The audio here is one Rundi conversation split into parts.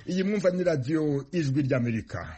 iyi mwumva ni radiyo ijwi ry'Amerika.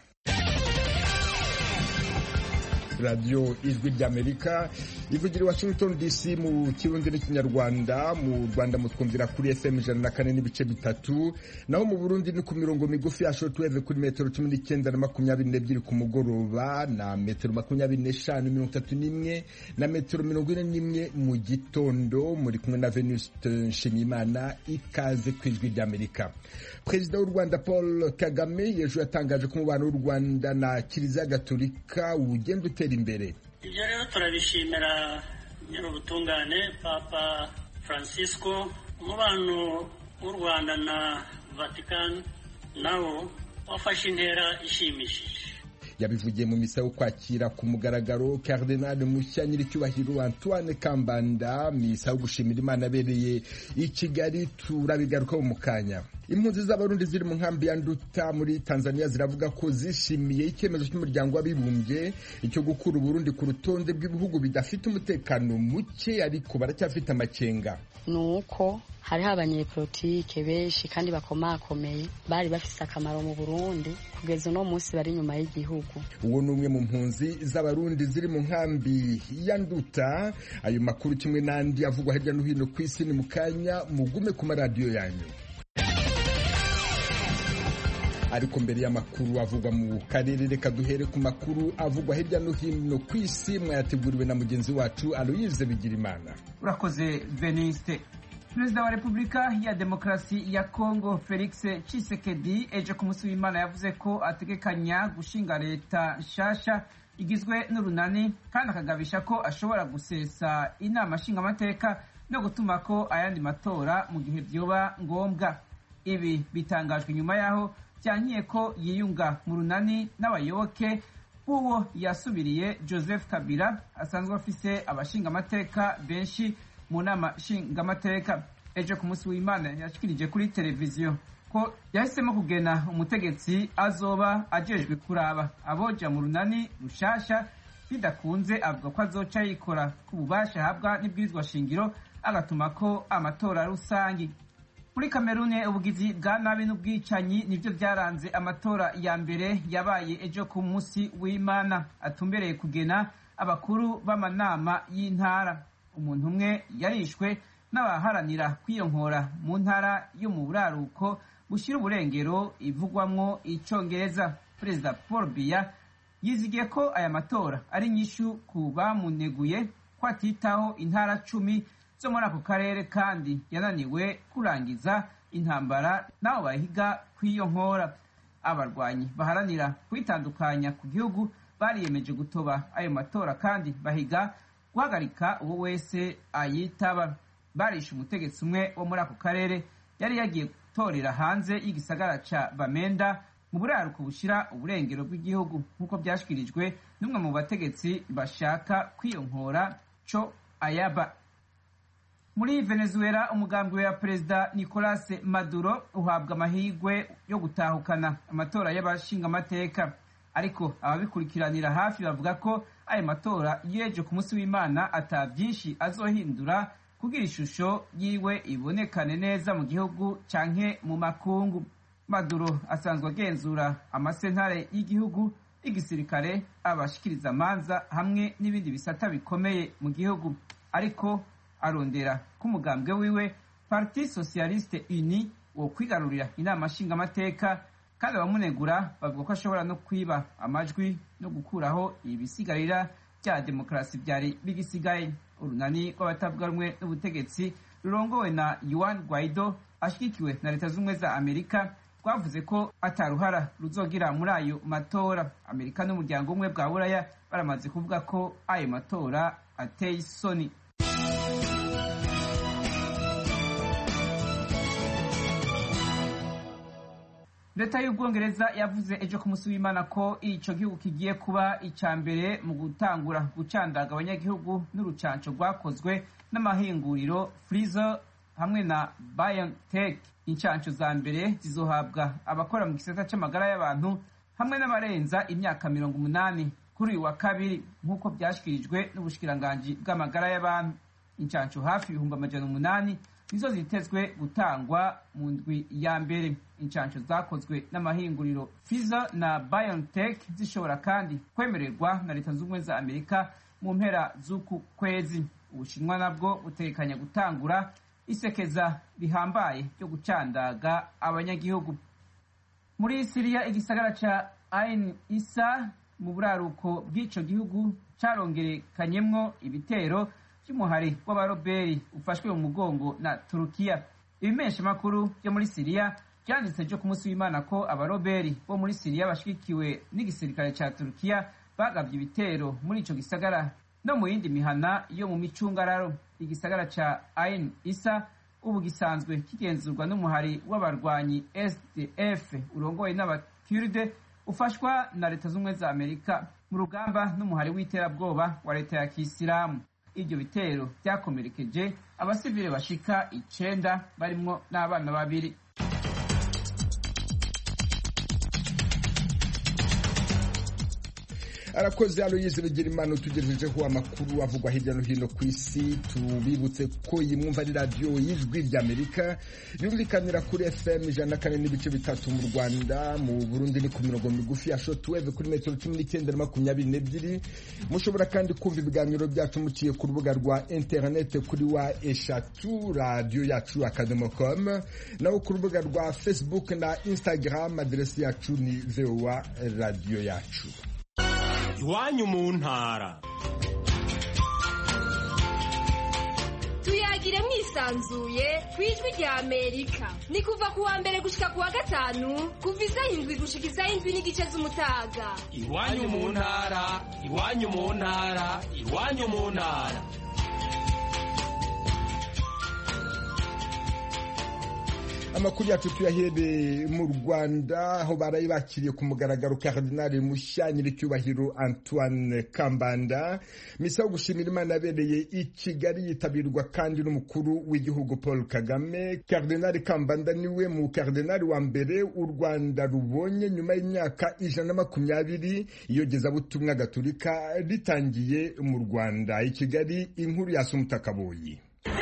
radiyo ijwi ry'Amerika ivugira i Washington DC mu kirundi n'ikinyarwanda. Mu Rwanda mutwumvira kuri FM 104.3, naho mu Burundi ni ku mirongo migufi ya shortwave kuri metero 19 na 22 ku mugoroba na metero 25 na metero 41 mu gitondo. Muri kumwe na Venuste Nshimiyimana, ikaze ku ijwi ry'Amerika. Perezida w'u Rwanda Paul Kagame yejo yatangaje ko umubano w'u Rwanda na Kiliziya Gatolika ugenda utera imbere. Ibyo rero turabishimira nyir'ubutungane Papa Francisco. Umubano w'u Rwanda na Vatican nawo wafashe intera ishimishije. Yabivugiye mu misa yo kwakira ku mugaragaro Cardinal mushya nyiricyubahiro Antoine Kambanda, misa yo gushimira Imana abereye i Kigali. Turabigarukaho mu kanya. Impunzi z'abarundi ziri mu nkambi ya Nduta muri Tanzania ziravuga ko zishimiye icyemezo cy'umuryango w'abibumbye icyo gukura Burundi ku rutonde rw'ibihugu bidafite umutekano muke, ariko baracyafite amakenga. Nuko hariho abanyepolitike benshi kandi bakomakomeye bari bafise akamaro mu Burundi kugeza uno munsi bari nyuma y'igihugu. Uwo ni umwe mu mpunzi z'abarundi ziri mu nkambi ya Nduta. Ayo makuru kimwe n'andi avugwa hirya no hino ku isi ni mu kanya, mugume ku maradiyo yanyu. Ariko mbere y'amakuru avugwa mu karere, reka duhere ku makuru avugwa hirya no hino ku isi, mwayateguriwe na mugenzi wacu Aloyize Bigirimana. Urakoze Veniste. Perezida wa Repubulika ya Demokarasi ya Kongo Felix Tshisekedi ejo ku munsi w'Imana yavuze ko ategekanya gushinga leta nshasha igizwe n'urunani, kandi akagabisha ko ashobora gusesa inama nshingamateka no gutuma ko ayandi matora mu gihe byoba ngombwa. Ibi bitangajwe nyuma yaho byankiye ko yiyunga mu runani n'abayoboke b'uwo yasubiriye Joseph Kabila asanzwe afise abashingamateka benshi mu nama nshingamateka. Ejo ku munsi w'Imana yashikirije kuri televiziyo ko yahisemo kugena umutegetsi azoba ajejwe kuraba aboja mu runani rushasha. Bidakunze avuga ko azoca yikora ku bubasha ahabwa n'ibwirizwa shingiro, agatuma ko amatora rusangi. Muri Kamerune ubugizi bwa nabi n'ubwicanyi nivyo byaranze amatora ya mbere yabaye ejo ku munsi w'Imana, atumbereye kugena abakuru b'amanama y'intara. Umuntu umwe yarishwe n'abaharanira kwiyonkora mu ntara yo mu buraruko bushira uburengero ivugwamwo icongereza. Perezida Paul Biya yizigiye ko aya matora ari nyishu ku bamuneguye ko atitaho intara 10 zo muri ako karere, kandi yananiwe kurangiza intambara nabo bahiga kwiyonkora. Abarwanyi baharanira kwitandukanya ku gihugu bariyemeje gutoba ayo matora kandi bahiga guhagarika uwo wese ayitaba. Barishe umutegetsi umwe wo muri ako karere yari yagiye gutorera hanze y'igisagara ca Bamenda mu buraruko bushira uburengero bw'igihugu, nk'uko byashikirijwe n'umwe mu bategetsi bashaka kwiyonkora co Ayaba. Muri Venezuela umugambwe wa Perezida Nicolas Maduro uhabwa amahirwe yo gutahukana amatora y'abashingamateka, ariko ababikurikiranira hafi bavuga ko ayo matora yejo ku munsi w'Imana ata byinshi azohindura kugira ishusho yiwe ibonekane neza mu gihugu canke mu makungu. Maduro asanzwe agenzura amasentare y'igihugu, igisirikare, abashikiriza amanza hamwe n'ibindi bisata bikomeye mu gihugu, ariko arondera ko umugambwe wiwe Parti Socialiste Uni wo kwigarurira inama nshingamateka, kandi abamunegura bavuga ko ashobora no kwiba amajwi no gukuraho ibisigarira bya demokarasi byari bigisigaye. Urunani rw'abatavuga rumwe n'ubutegetsi rurongowe na Juan Guaido ashigikiwe na Leta z'Ubumwe za Amerika rwavuze ko ataruhara ruzogira muri ayo matora. Amerika n'umuryango umwe bwa Buraya baramaze kuvuga ko ayo matora ateye isoni. Leta y'Ubwongereza yavuze ejo ku munsi w'Imana ko ico gihugu kigiye kuba ica mbere mu gutangura gucandaga abanyagihugu n'urucanco rwakozwe n'amahinguriro Pfizer hamwe na BioNTech. Incanco za mbere zizohabwa abakora mu gisata c'amagara y'abantu hamwe n'abarenza imyaka 80 kuri uyu wa kabiri, nk'uko byashikirijwe n'ubushikiranganji bw'amagara y'abantu. Incanco hafi 800 nizo zitezwe gutangwa mu ndwi ya mbere. Incanco zakozwe n'amahinguriro Pfizer na BioNTech zishobora kandi kwemererwa na Leta Zunze za Amerika mu mpera z'uku kwezi. Ubushinwa nabwo butekanya gutangura isekeza rihambaye ryo gucandaga abanyagihugu. Muri Syria, igisagara ca Ain Issa mu buraruko bw'ico gihugu carongerekanyemwo ibitero vy'umuhari w'abaroberi ufashwe mu mugongo na Turukiya. Ibimesha makuru byo muri Syria byanditse ejo ku munsi w'Imana ko abaroberi bo muri Syria bashigikiwe n'igisirikare ca Turukiya bagavye ibitero muri ico gisagara no mu yindi mihana yo mu micungararo. Igisagara ca Ain Issa ubu gisanzwe kigenzurwa n'umuhari w'abarwanyi SDF urongoye n'abakurde ufashwa na Leta Zunze za Amerika mu rugamba n'umuhari w'iterabwoba wa leta ya Kisilamu. Ibyo bitero byakomerekeje abasivile bashika 9 barimwo n'abana babiri. Arakoze Aloyize Bigirimana tugejejeho amakuru avugwa hirya no hino ku isi. Tubibutse ko iyi mwumva ari radio y'Ijwi ry'Amerika yumvikanira kuri FM 104.3 mu Rwanda, mu Burundi ni ku mirongo migufi ya shortwave kuri metero 19-22. Mushobora kandi kumva ibiganiro byacu muciye ku rubuga rwa internet kuri wa eshatu radio yacu @com, naho ku rubuga rwa Facebook na Instagram adresi yacu ni VOA radio yacu. Iwanyu mu ntara. Tuyagire mwisanzuye kwijwi rya Amerika. Ni kuva ku wa mbere gushika ku wa gatanu kuva isaha 7 gushika isaha 7:30 z'umutaga. Iwanyu mu ntara, iwanyu mu ntara, iwanyu mu ntara. Amakuru yacu tuyahere mu Rwanda, aho baraye bakiriye ku mugaragaro Cardinal mushya nyiricyubahiro Antoine Kambanda. Misa yo gushimira Imana yabereye i Kigali yitabirwa kandi n'umukuru w'igihugu Paul Kagame. Cardinal Kambanda niwe mu Cardinal wa mbere u Rwanda rubonye nyuma y'imyaka 120 iyogezabutumwa gatolika ritangiye mu Rwanda. I Kigali, inkuru ya Sumutakaboyi.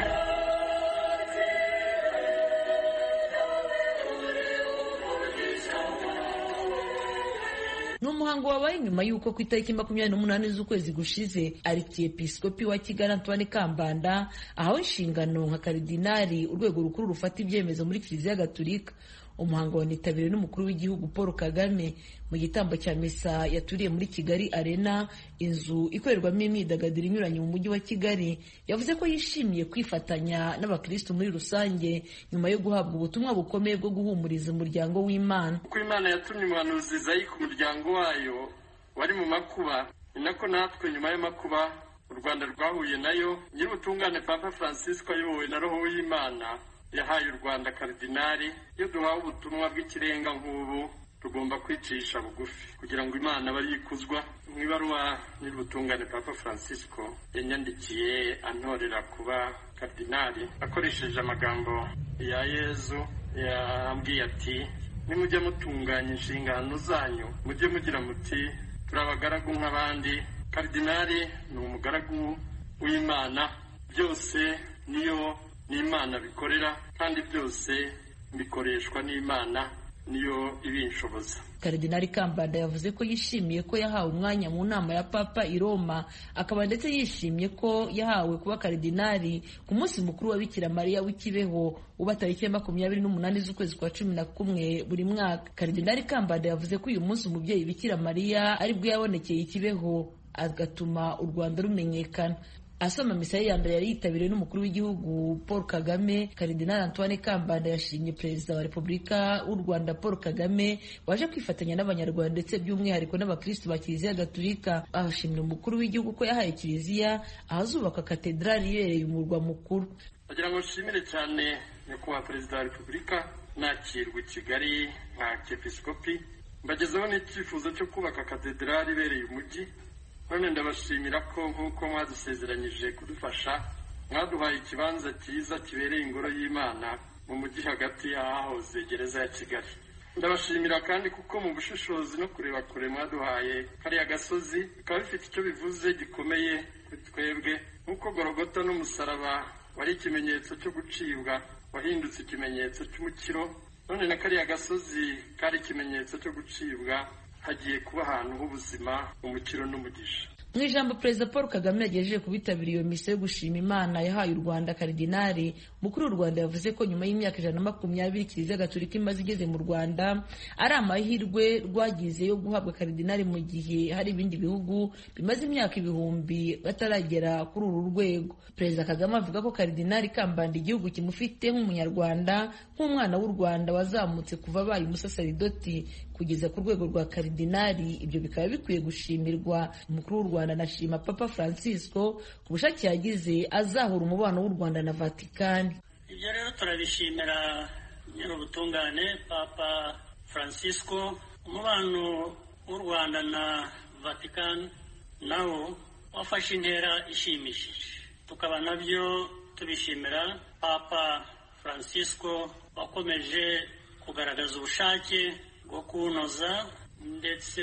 N'umuhango wabaye nyuma yuko ku itariki 28 z'ukwezi gushize Arikiepiskopi wa Kigali Antoine Kambanda ahawe inshingano nka karidinali urwego rukuru rufata ibyemezo muri Kiliziya Gatolika. Umuhango wanitabiriwe n'umukuru w'igihugu Paul Kagame mu gitambo cya misa yaturiye muri Kigali Arena, inzu ikorerwamo imyidagaduro inyuranye mu mujyi wa Kigali. Yavuze ko yishimiye kwifatanya n'abakristo muri rusange nyuma yo guhabwa ubutumwa bukomeye bwo guhumuriza umuryango w'Imana. Kuko Imana yatumye umuhanuzi Izayi ku muryango wayo wari mu makuba, ni nako natwe nyuma y'amakuba u Rwanda rwahuye nayo. Nyir'ubutungane Papa Francisco ayobowe na Roho w'Imana yahaye u Rwanda karidinali. Iyo duhawe ubutumwa bw'ikirenga nk'ubu tugomba kwicisha bugufi kugira ngo Imana barikuzwa. Mu ibaruwa nyir'ubutungane Papa Francisco yanyandikiye antorera kuba karidinali akoresheje amagambo ya Yezu. Yambwiye ati, nimujye mutunganya inshingano zanyu mujye mugira muti turi abagaragu nk'abandi. Karidinali ni umugaragu w'Imana, byose niyo n'Imana bikorera kandi byose bikoreshwa n'Imana niyo ibinshoboza. Karidinali Kambanda yavuze ko yishimiye ko yahawe umwanya mu nama ya Papa i Roma, akaba ndetse yishimiye ko yahawe kuba karidinali ku munsi mukuru wa Bikira Mariya w'ikibeho uba tariki 28 z'ukwezi kwa 11 buri mwaka. Karidinali Kambanda yavuze ko uyu munsi umubyeyi Bikira Mariya aribwo yabonekeye ikibeho agatuma u Rwanda rumenyekana. Asoma misa ya mbere yari yitabiriwe n'umukuru w'igihugu Paul Kagame. Karidinali Antoine Kambanda yashimye Perezida wa Repubulika w'u Rwanda Paul Kagame waje kwifatanya n'Abanyarwanda ndetse by'umwihariko n'abakristo ba Kiliziya Gatolika. Ahashimira umukuru w'igihugu ko yahaye Kiliziya ahazubaka katedrali ibereye umurwa mukuru. Agira ngo nshimire cyane nyakubahwa Perezida wa Repubulika nakirwa i Kigali nka Arikiepiskopi, mbagezeho n'icyifuzo cyo kubaka katedrali ibereye umujyi. None ndabashimira ko nk'uko mwadusezeranyije kudufasha mwaduhaye ikibanza cyiza kibereye ingoro y'Imana mu mujyi hagati y'ahahoze gereza ya Kigali. Ndabashimira kandi kuko mu bushishozi no kureba kure mwaduhaye kariya gasozi bikaba bifite icyo bivuze gikomeye kuri twebwe. Nk'uko Golgota n'umusaraba wari ikimenyetso cyo gucibwa wahindutse ikimenyetso cy'umukiro, none na kariya gasozi kari ikimenyetso cyo gucibwa hagiye kuba ahantu h'ubuzima, umukiro n'umugisha. Mu ijambo Perezida Paul Kagame yagejeje ku bitabiriye iyo misa yo gushima Imana yahaye u Rwanda Karidinali, umukuru w'u Rwanda yavuze ko nyuma y'imyaka 120 Kiliziya Gatolika imaze igeze mu Rwanda ari amahirwe rwagize yo guhabwa Karidinali mu gihe hari ibindi bihugu bimaze imyaka ibihumbi bataragera kuri uru rwego. Perezida Kagame avuga ko Karidinali Kambanda igihugu kimufite nk'umunyarwanda, nk'umwana w'u Rwanda wazamutse kuva abaye umusaseridoti kugeza ku rwego rwa Karidinali. Ibyo bikaba bikwiye gushimirwa. Umukuru w'u Rwanda anashima Papa Francisco ku bushake yagize azahura umubano w'u Rwanda na Vatikani. Ibyo rero turabishimira nyir'ubutungane Papa Francisco. Umubano w'u Rwanda na Vatikani nawo wafashe intera ishimishije, tukaba nabyo tubishimira Papa Francisco wakomeje kugaragaza ubushake bwo kunoza ndetse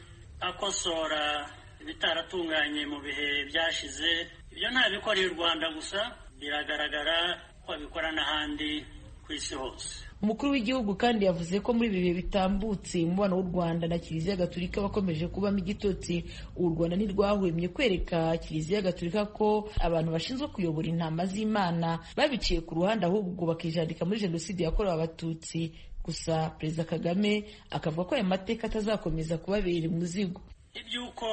akosora ibitaratunganye mu bihe byashize. Ibyo ntabikoreye u Rwanda gusa, biragaragara ko abikora n'ahandi ku isi hose. Umukuru w'igihugu kandi yavuze ko muri ibi bihe bitambutse umubano w'u Rwanda na Kiliziya Gatolika wakomeje kubamo igitotsi. U Rwanda ntirwahwemye kwereka Kiliziya Gatolika ko abantu bashinzwe kuyobora intama z'Imana babiciye ku ruhande, ahubwo bakijandika muri Jenoside yakorewe Abatutsi. Gusa Perezida Kagame akavuga ko aya mateka atazakomeza kubabera umuzigo. Iby'uko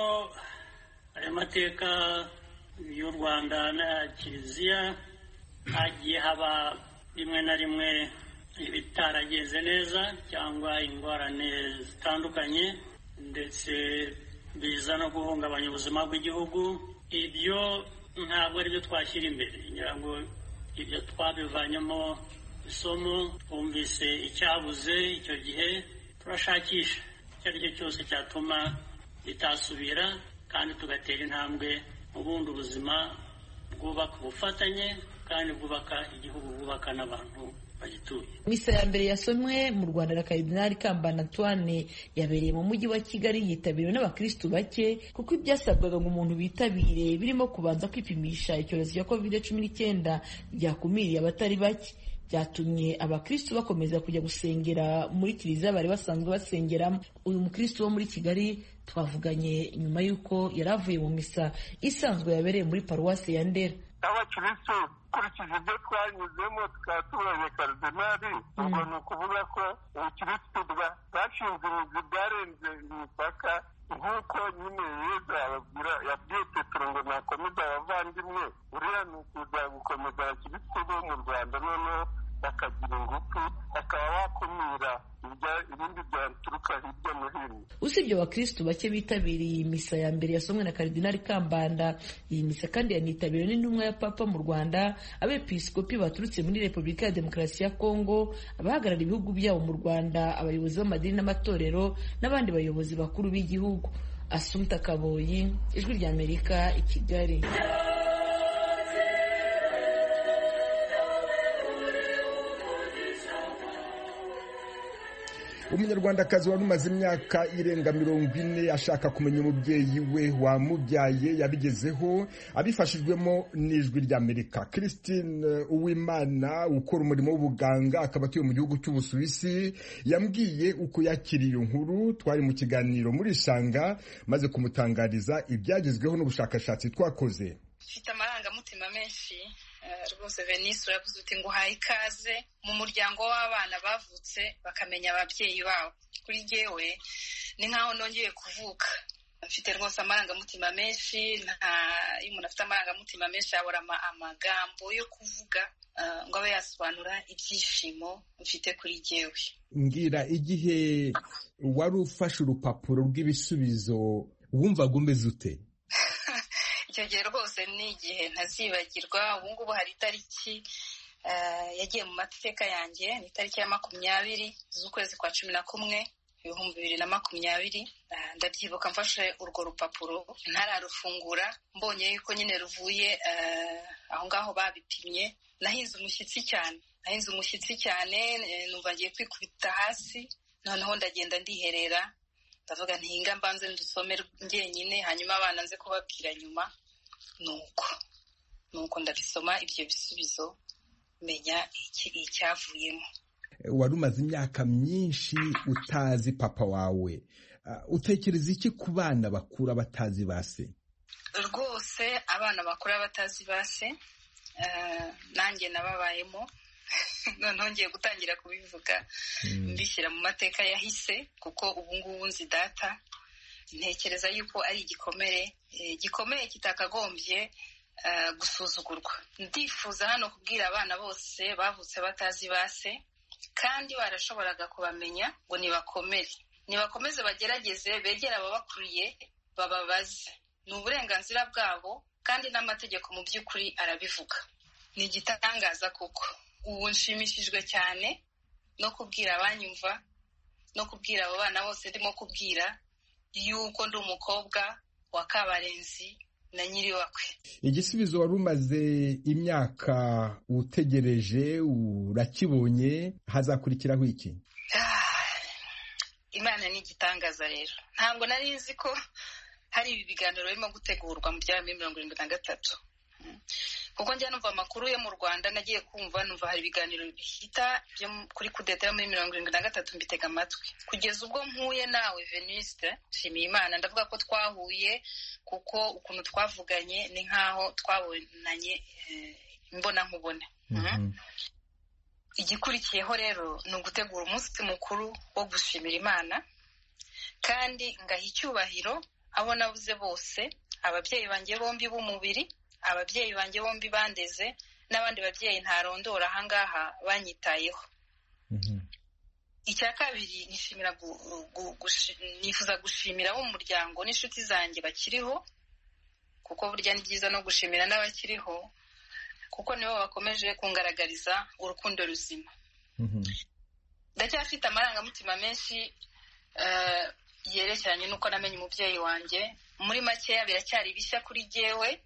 aya mateka y'u Rwanda na Kiliziya hagiye haba rimwe na rimwe ibitaragenze neza cyangwa ingorane zitandukanye ndetse biza no guhungabanya ubuzima bw'igihugu, ibyo ntabwo ari byo twashyira imbere. ngira ngo ibyo twabivanyemo isomo, twumvise icyabuze icyo gihe, turashakisha icyo ari cyo cyose cyatuma bitasubira kandi tugatera intambwe mu bundi ubuzima bwubaka ubufatanye kandi bwubaka igihugu, bwubaka n'abantu bagituye. Misa ya mbere yasomwe mu Rwanda na Karidinali Kambanda Antoine yabereye mu mujyi wa Kigali, yitabiriwe n'abakristu bake kuko ibyasabwaga ngo umuntu bitabire birimo kubanza kwipimisha icyorezo cya COVID-19 byakumiriye abatari bake. Byatumye abakristu bakomeza kujya gusengera muri Kiliziya bari basanzwe basengeramo. Uyu mukristu wo muri Kigali twavuganye nyuma y'uko yari avuye mu misa isanzwe yabereye muri paruwasi ya Ndera. Abakristu kurikije ibyo twanyuzemo tukaba tubonye Karidinali, ubwo ni ukuvuga ko ubukristu bwashinze imizi bwarenze imipaka, nk'uko nyine Yesu ababwira, yabwiye Petero ngo nakomeza abavandimwe, uriya ni ukuza gukomeza abakristu bo mu Rwanda noneho bakagira ingufu, bakaba bakumira ibindi byaturuka hirya no hino. Usibye abakristu bake bitabiriye iyi misa ya mbere yasomwe na Karidinali Kambanda, iyi misa kandi yanitabiriwe n'intumwa ya Papa mu Rwanda, abepiskopi baturutse muri Repubulika ya Demokarasi ya Kongo, abahagarara ibihugu byabo mu Rwanda, abayobozi b'amadini n'amatorero n'abandi bayobozi bakuru b'igihugu. Assumpta Kaboyi, Ijwi ry'Amerika, i Kigali. Umunyarwandakazi wari umaze imyaka irenga 40 ashaka kumenya umubyeyi we wamubyaye yabigezeho abifashijwemo n'Ijwi ry'Amerika. Christine Uwimana ukora umurimo w'ubuganga akaba atuye mu gihugu cy'Ubusuwisi yambwiye uko yakiriye inkuru. Twari mu kiganiro muri Shanga maze kumutangariza ibyagezweho n'ubushakashatsi twakoze. Mfite amarangamutima menshi rwose. Venice uravuze uti nguhaye ikaze mu muryango w'abana bavutse bakamenya ababyeyi babo. Kuri jyewe ni nkaho nongeye kuvuka. Mfite rwose amarangamutima menshi. Iyo umuntu afite amarangamutima menshi abura amagambo yo kuvuga ngo abe yasobanura ibyishimo mfite kuri jyewe. Ngira igihe wari ufashe urupapuro rw'ibisubizo wumvaga umeze ute? Icyo gihe rwose ni igihe ntazibagirwa. Ubu ngubu hari itariki yagiye mu mateka yanjye, ni itariki ya 20 z'ukwezi kwa 11 2020. Ndabyibuka mfashe urwo rupapuro ntararufungura, mbonye yuko nyine ruvuye aho ngaho babipimye. Nahinze umushyitsi cyane, numva ngiye kwikubita hasi, noneho ndagenda ndiherera, ndavuga ntinga mbanze ndusome njyenyine, hanyuma abana nze kubabwira nyuma. Nuko nuko ndabisoma ibyo bisubizo menya icyavuyemo. Wari umaze imyaka myinshi utazi papa wawe, utekereza iki ku bana bakura batazi base? Rwose abana bakura batazi base nanjye nababayemo, noneho ngiye gutangira kubivuga mbishyira mu mateka yahise, kuko ubu ngubu nzi data. Ntekereza yuko ari gikomeye kitakagombye gusuzugurwa. Ndifuza hano kubwira abana bose bavutse batazi base kandi barashoboraga kubamenya ngo nibakomeze bagerageze, begera ababakuriye bababaze. Ni uburenganzira bwabo kandi n'amategeko mu by'ukuri arabivuga. Ni igitangaza kuko ubu nshimishijwe cyane no kubwira abanyumva no kubwira abo bana bose ndimo kubwira yuko ndi umukobwa wa Kabarenzi na nyiriwakwe. Igisubizo wari umaze imyaka utegereje urakibonye, hazakurikiraho iki? Imana ni igitangaza rero. Ntabwo nari nzi ko hari ibi biganiro birimo gutegurwa mu bya 1973, kuko njya numva amakuru yo mu Rwanda, nagiye kumva numva hari ibiganiro bihita byo kuri kudeta muri 1973, mbitega amatwi kugeza ubwo mpuye nawe Venuste. Nshimiye Imana, ndavuga ko twahuye kuko ukuntu twavuganye ni nkaho twabonanye imbona nkubone. Igikurikiyeho rero ni ugutegura umunsi mukuru wo gushimira Imana kandi ngaha icyubahiro abo nabuze bose, ababyeyi banjye bombi b'umubiri, ababyeyi banjye bombi bandeze, n'abandi babyeyi ntarondora ahangaha banyitayeho. Icya kabiri, nifuza gushimira abo mu muryango n'inshuti zanjye bakiriho, kuko burya ni byiza no gushimira n'abakiriho, kuko nibo bakomeje kungaragariza urukundo ruzima. Ndacyafite amarangamutima menshi yerekeranye n'uko namenye umubyeyi wanjye. Muri makeya biracyari bishya kuri jyewe.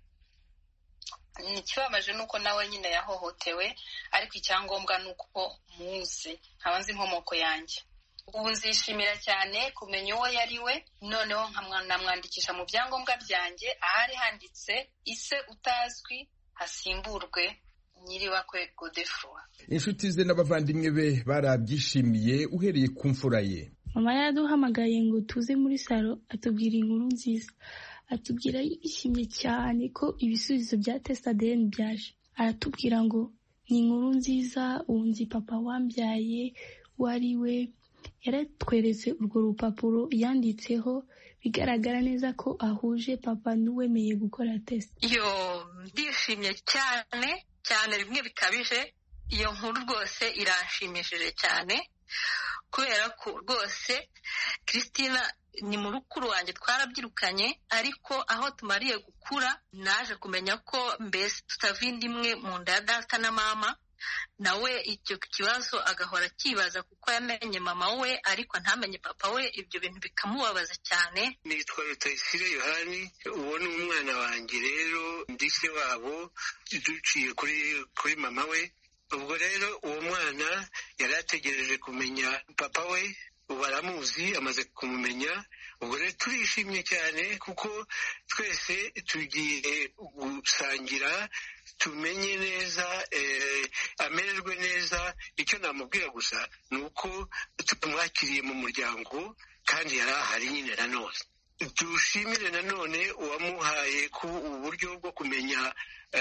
Ikibabaje nuko nawe nyine yahohotewe, ariko icyangombwa nuko muzi, nkaba nzi inkomoko yanjye. Ubu nzishimira cyane kumenya uwo yari we, noneho nkamwandikisha mu byangombwa byanjye ahari handitse ise utazwi hasimburwe nyiriwakwe Godefroid. Inshuti ze n'abavandimwe be barabyishimiye. Uhereye ku mfura ye, mama yaraduhamagaye ngo tuze muri salo atubwira inkuru nziza. Atubwira yishimye cyane ko ibisubizo bya test ADN byaje. Aratubwira ngo ni inkuru nziza, unzi papa wambyaye wari we. Yaratweretse urwo rupapuro yanditseho, bigaragara neza ko ahuje papa n'uwemeye gukora test. Ndishimye cyane bimwe bikabije. Iyo nkuru rwose iranshimishije cyane, kubera ko rwose Christina ni murukuru wanjye, twarabyirukanye, ariko aho tumariye gukura naje kumenya ko mbese tutavinda imwe mu nda ya data na mama. Nawe icyo kibazo agahora akibaza kuko yamenye mama we ariko ntamenye papa we, ibyo bintu bikamubabaza cyane. Nitwa Rutayisire Yohani, uwo ni umwana wanjye rero, ndise wabo duciye kuri mama we. Ubwo rero uwo mwana yari ategereje kumenya papa we, ubu aramuzi, amaze kumumenya. Ubwo rero turishimye cyane kuko twese tugiye gusangira, tumenye neza, amererwe neza. Icyo namubwira gusa ni uko tumwakiriye mu muryango kandi yari ahari nyine. Nanone dushimire nanone uwamuhaye ku uburyo bwo kumenya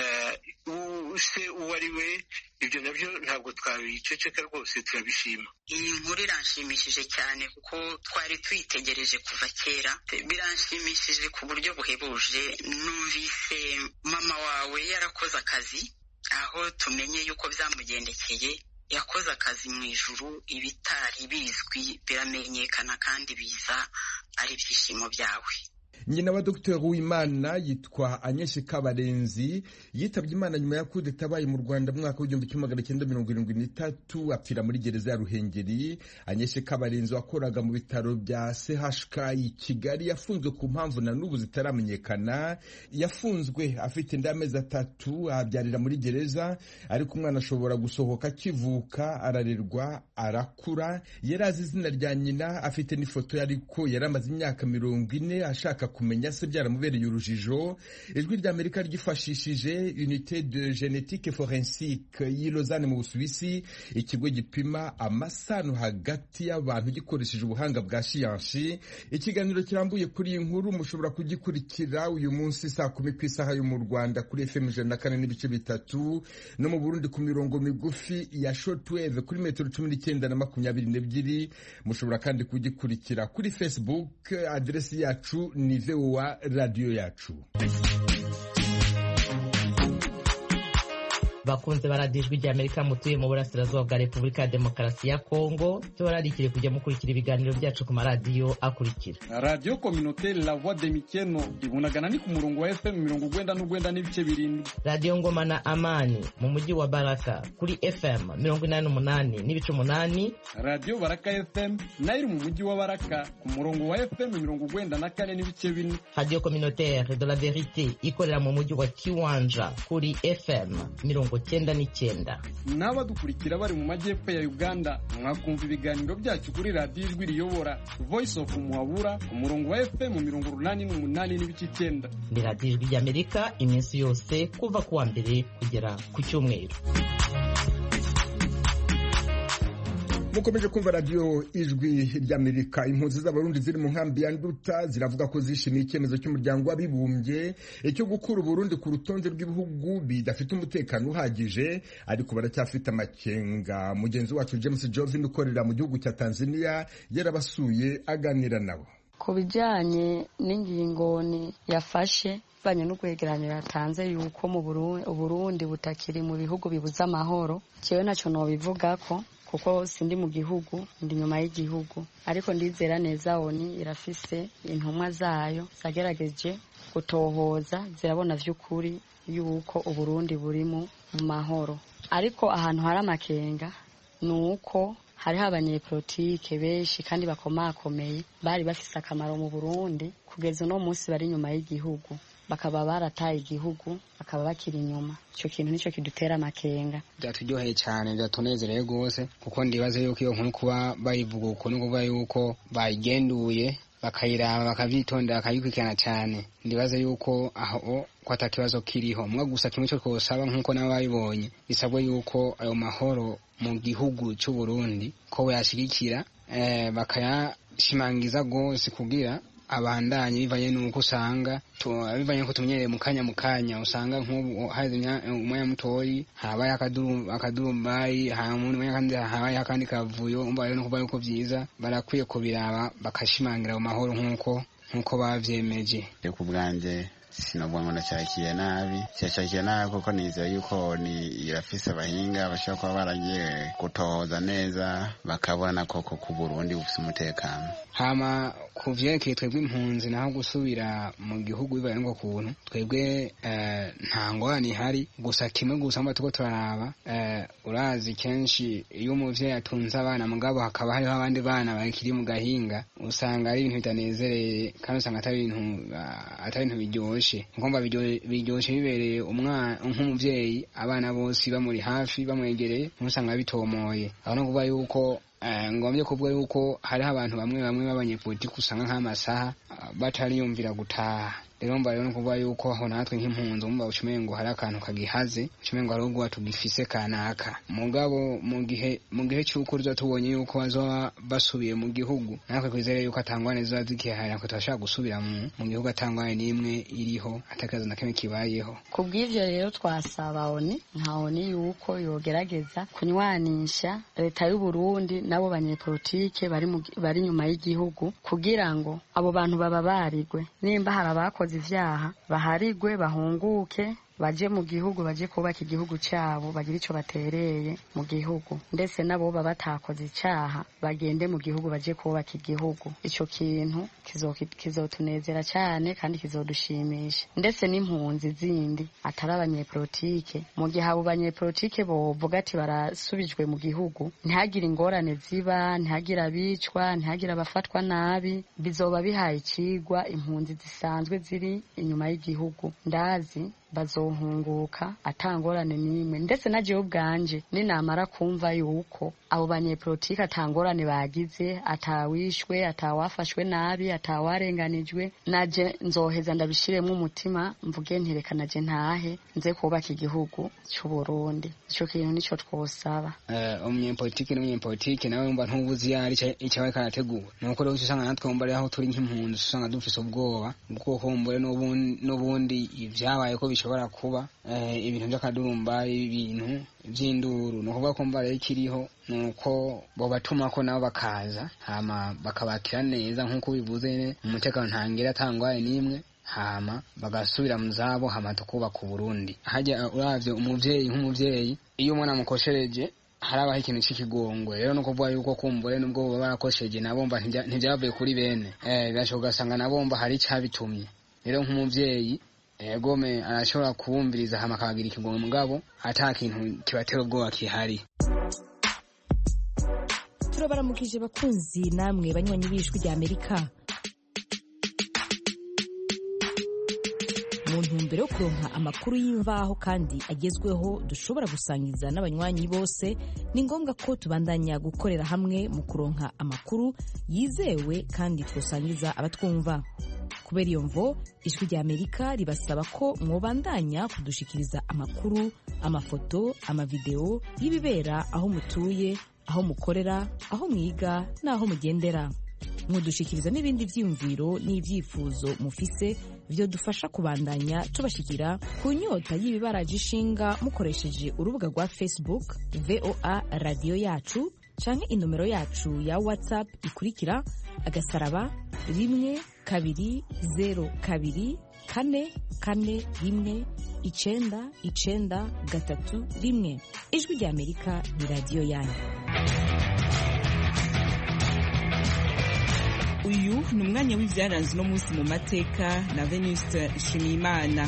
se uwo ari we. Ibyo nabyo ntabwo twabiceceka, rwose turabishima. Iyi nkuru iranshimishije cyane kuko twari tuyitegereje kuva kera. Biranshimishije ku buryo buhebuje. Numvise mama wawe yarakoze akazi, aho tumenye yuko byamugendekeye. Yakoze akazi mu ijuru, ibitari bizwi biramenyekana kandi biza ari ibyishimo byawe. Nyina wa Dr. Uwimana yitwa Agnes Kabarenzi, yitabye Imana nyuma ya kudeta yabaye mu Rwanda mu mwaka w'1973, apfira muri gereza ya Ruhengeri. Agnes Kabarenzi wakoraga mu bitaro bya CHK i Kigali yafunzwe ku mpamvu na n'ubu zitaramenyekana. Yafunzwe afite inda y'amezi 3, abyarira muri gereza, ariko umwana ashobora gusohoka akivuka, ararerwa, arakura. Yari azi izina rya nyina, afite n'ifoto, ariko yari amaze imyaka 40 ashaka kumenya se byaramubereye urujijo. Ijwi ry'Amerika ryifashishije Unité de Génétique Forensique y'i Lausanne mu Busuwisi, ikigo gipima amasano hagati y'abantu gikoresheje ubuhanga bwa siyansi. Ikiganiro kirambuye kuri iyi nkuru mushobora kugikurikira uyu munsi saa 10 ku isaha yo mu Rwanda kuri FM 104.3 no mu Burundi ku mirongo migufi ya shortwave kuri metero 19 na 22. Mushobora kandi kugikurikira kuri Facebook, adresi yacu ni VOA Radio yacu. Bakunze baradijwe ry'Amerika mutuye mu burasirazuba bwa Repubulika ya Demokarasi ya Kongo, tubararikire kujya mukurikira ibiganiro byacu ku maradiyo akurikira: Radio Communautaire La Voix de Mikeno ibunagana ni ku murongo wa FM 99 n'ibice birindwi. Radio Ngoma na Amani mu mujyi wa Baraka kuri FM 88 n'ibice 8. Radio Baraka FM nayo mu mujyi wa Baraka ku murongo wa FM 94 n'ibice 4. Radio Communautaire de la Vérité ikorera mu mujyi wa Kiwanja kuri FM 99. N'abadukurikira bari mu majyepfo ya Uganda mwakumva ibiganiro byacu kuri Radio Ijwi Riyobora Voice of Muhabura ku murongo wa FM 88 n'ibice 9. Ni Radio Ijwi ry'Amerika iminsi yose kuva ku wa mbere kugera ku cyumweru. Mukomeje kumva Radio Ijwi ry'Amerika. Impunzi z'abarundi ziri mu nkambi ya Nduta ziravuga ko zishimiye icyemezo cy'umuryango w'abibumbye cyo gukura Burundi ku rutonde rw'ibihugu bidafite umutekano uhagije, ariko baracyafite amakenga. Mugenzi wacu James Jovin ukorera mu gihugu cya Tanzania yarabasuye aganira nabo ku bijyanye n'ingingo yafashe banye no kwegeranira yatanze yuko mu Burundi butakiri mu bihugu bibuza amahoro. Cyewe ntacyo no bivuga ko kuko sindi mu gihugu, ndi nyuma y'igihugu, ariko ndizera neza ONU irafise intumwa zayo zagerageje gutohoza, zirabona vy'ukuri yuko Uburundi buri mu mahoro. Ariko ahantu hari amakenga nuko hariho abanyepolitike benshi kandi bakomakomeye bari bafise akamaro mu Burundi kugeza no munsi bari nyuma y'igihugu, bakaba barataye igihugu, bakaba bakiri inyuma. Icyo kintu nicyo kidutera amakenga. Byaturyoheye cyane, byatunezereye rwose, kuko ndibaze yuko iyo nkuru kuba bayivuga uko no kuvuga yuko bayigenduye bakayiraba bakavyitondera bakayikurikirana cyane. Ndibaze yuko aho ko atakibazo kiriho, mwa gusa kimwe cyo twosaba nkuko nabo bayibonye bisabwe yuko ayo mahoro mu gihugu cy'u Burundi ko yashigikira bakayashimangiza gose kugira abandanye bivanye nuko usanga bivanye ko tumenyereye mu kanya usanga nk'ubu hazimya umwanya mutoyi habaye akadurumbayi habaye akandi kavuyo, umva rero nuko bayuko byiza barakwiye kubiraba bakashimangira mu mahoro nkuko bavyemeje. Ku bwanje sinabwo ngo ndacyakiye nabi kuko nizeye yuko ni irafise abahinga bashobora kuba baragiye gutohoza neza bakabona koko ku Burundi bufise umutekano. Hama kuvyerekeye twebwe impunzi naho gusubira mu gihugu bibaye ngo kuntu twebwe nta ngorane ihari, gusa kimwe gusa mba tuko turaraba urazi kenshi iyo umuvyeyi atunze abana mugabo hakaba hariho abandi bana bakiri mu gahinga, usanga ari ibintu bitanezereye kandi usanga atari ibintu biryoshe. Ngomba biryoshe bibereye umwana nk'umuvyeyi abana bose bamuri hafi bamwegereye musanga bitomoye. Aho no kuba yuko ngombye kuvuga yuko hariho abantu bamwe b'abanyepolitiki usanga nk'amasaha batariyumvira gutaha. Rero mba rero kuvuga yuko aho natwe nk'impunzi umba ucumengo hari akantu kagihaze, ucumengo hari ubwo tugifise kanaka. Mugabo mu gihe cy'uko ruza tubonye yuko bazoba basubiye mu gihugu, natwe kwizere yuko atangwane ziba zikihari ko tubashaka gusubira mu gihugu atangwane n'imwe iriho atakaza na kimwe kibayeho. Kubw'ivyo rero twasaba ONU yuko yogerageza kunywanisha leta y'u Burundi nabo banyepolitike bari nyuma y'igihugu kugira ngo abo bantu bababarigwe, nimba hari abakoze ivyaha baharigwe, bahunguke, baje mu gihugu, baje kubaka igihugu cyabo, bagira ico batereye mu gihugu, ndetse nabo baba batakoze icaha bagende mu gihugu baje kubaka igihugu. Ico kintu kizotunezera cyane kandi kizodushimisha, ndetse n'impunzi zindi atari abanyepolitike. Mu gihe abo banyepolitike bovuga ati barasubijwe mu gihugu, ntihagire ingorane ziba, ntihagire abicwa, ntihagire abafatwa nabi, bizoba bihaye icigwa impunzi zisanzwe ziri inyuma y'igihugu. Ndazi bazohunguka atangorane n'imwe, ndetse na jewe ubwanje ninamara kumva yuko abo banyepolitike atangorane bagize, atawishwe, atawafashwe nabi, atawarenganijwe, naje nzoheza ndabishiremwo umutima mvuge ntireka naje ntahe nze kubaka igihugu cy'u Burundi. Ico kintu nico twosaba. Umunyepolitike n'umunyepolitike nawe mba ntubuzi yari icyawe karategura, nuko rero usanga natwe mbare aho turi nk'impunzi usanga dufise ubwoba bwo kumbure n'ubundi ivyabaye ko bishobora kuba ibintu by'akadurumba, ibintu by'induru, no kuvuga ko mba rero kiriho nuko bo batuma ko nabo bakaza hama bakabakira neza nk'uko bivuze umutekano ntangira atangwaye n'imwe, hama bagasubira mu zabo, hama tukubaka Burundi. Hajya uravye umuvyeyi nk'umuvyeyi iyo umwana mukoshereje harabaho ikintu c'ikigongwe, rero no kuvuga yuko kumbure nubwo baba barakosheje nabomba ntibyavuye kuri bene birashoboka ugasanga nabomba hari icabitumye. Rero nk'umuvyeyi egome arashobora kubumviriza hama akagira ikigongwe mugabo ata kintu kibatera ubwoba kihari. Turabaramukije bakunzi namwe banywanyi b'Ijwi rya Amerika. Mu ntumbero yo kuronka amakuru y'imvaho kandi agezweho dushobora gusangiza n'abanywanyi bose, ni ngombwa ko tubandanya gukorera hamwe mu kuronka amakuru yizewe kandi twosangiza abatwumva. Kubera iyo mvo, Ijwi rya Amerika ribasaba ko mwobandanya kudushikiriza amakuru, amafoto, amavideo y'ibibera aho mutuye, aho mukorera, aho mwiga n'aho mugendera. Mudushikiriza n'ibindi vyiyumviro n'ivyifuzo mufise vyo dufasha kubandanya tubashikira ku nyota y'ibibaraje ishinga mukoresheje urubuga rwa Facebook VOA Radio Yacu canke inomero yacu ya WhatsApp ikurikira *12044419931. Ijwi rya Amerika ni radio yanyu. Uyu ni umwanya w'ivyaranze no munsi mu mateka na Venuste Nshimiyimana.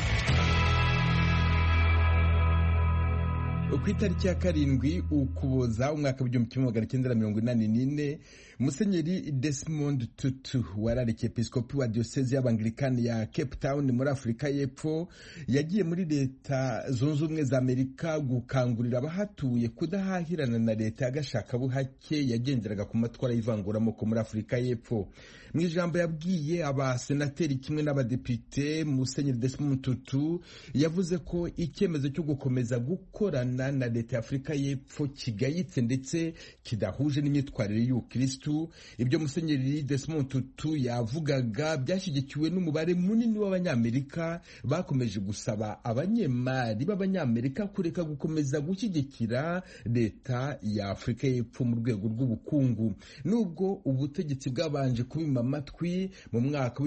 Ku itariki ya 7 Ukuboza umwaka w'1984 Musenyeri Desmond Tutu warareke episkopi wa diocese y'Abanglikani ya Cape Town muri Afrika y'Epfo yagiye muri leta zunze ubumwe za Amerika gukangurira abahatuye kudahahirana na leta y'agashaka buhake yagenderaga ku matwara y'ivanguramuko muri Afrika y'Epfo. Mu ijambo yabwiye abasenateri kimwe n'abadepite, Musenyeri Desmond Tutu yavuze ko icyemezo cyo gukomeza gukorana na leta ya Afrika y'Epfo kigayitse ndetse kidahuje n'imyitwarire y'Ukristo. Ibyo Musenyeri Desmond Tutu yavugaga byashyigikiwe n'umubare munini w'abanyamerika bakomeje gusaba abanyemari b'abanyamerika kureka gukomeza gushyigikira leta ya Afrika y'Epfo mu rwego rw'ubukungu. Nubwo ubutegetsi bwabanje kubima amatwi, mu mwaka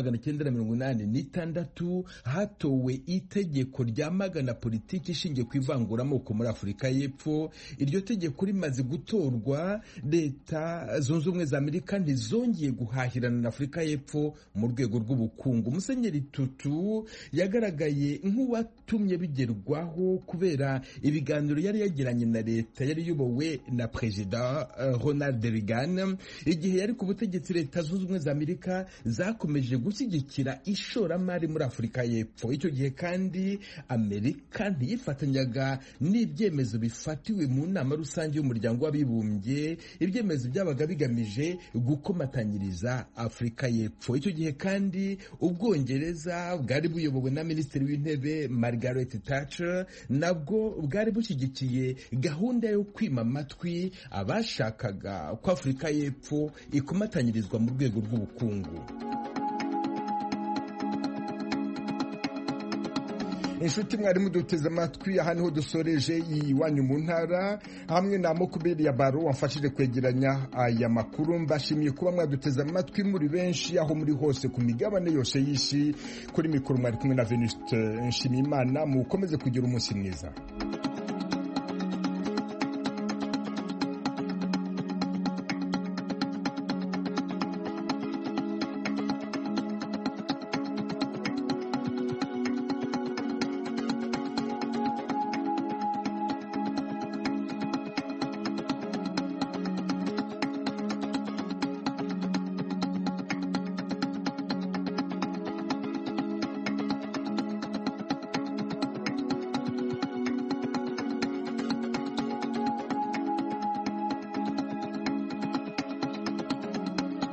w'1986 hatowe itegeko ryamagana politiki ishingiye ku ivanguramoko muri Afrika y'Epfo. Iryo tegeko rimaze gutorwa, leta zunze ubumwe za Amerika ntizongeye guhahirana na Afrika y'Epfo mu rwego rw'ubukungu. Musenyeri Tutu yagaragaye nk'uwatumye bigerwaho kubera ibiganiro yari yagiranye na leta yari yubowe na Perezida Ronald Reagan. Igihe yari ku butegetsi, leta zunze ubumwe za Amerika zakomeje gushyigikira ishoramari muri Afrika y'Epfo. Icyo gihe kandi Amerika ntiyifatanyaga n'ibyemezo bifatiwe mu nama rusange y'umuryango w'abibumbye, ibyemezo byabaga bigamije gukomatanyiriza Afrika y'Epfo. Icyo gihe kandi Ubwongereza bwari buyobowe na Minisitiri w'Intebe Margaret Thatcher nabwo bwari bushyigikiye gahunda yo kwima amatwi abashakaga ko Afrika y'Epfo ikomatanyirizwa mu rwego rw'ubukungu. Inshuti mwarimu duteze amatwi, aha niho dusoreje iwanyu mu ntara, hamwe na Mukubiri ya Baro wamfashije kwegeranya aya makuru. Mbashimiye kuba mwaduteze amatwi muri benshi aho muri hose ku migabane yose y'isi. Kuri mikoro mwari kumwe na Venuste Nshimiyimana. Mukomeze kugira umunsi mwiza.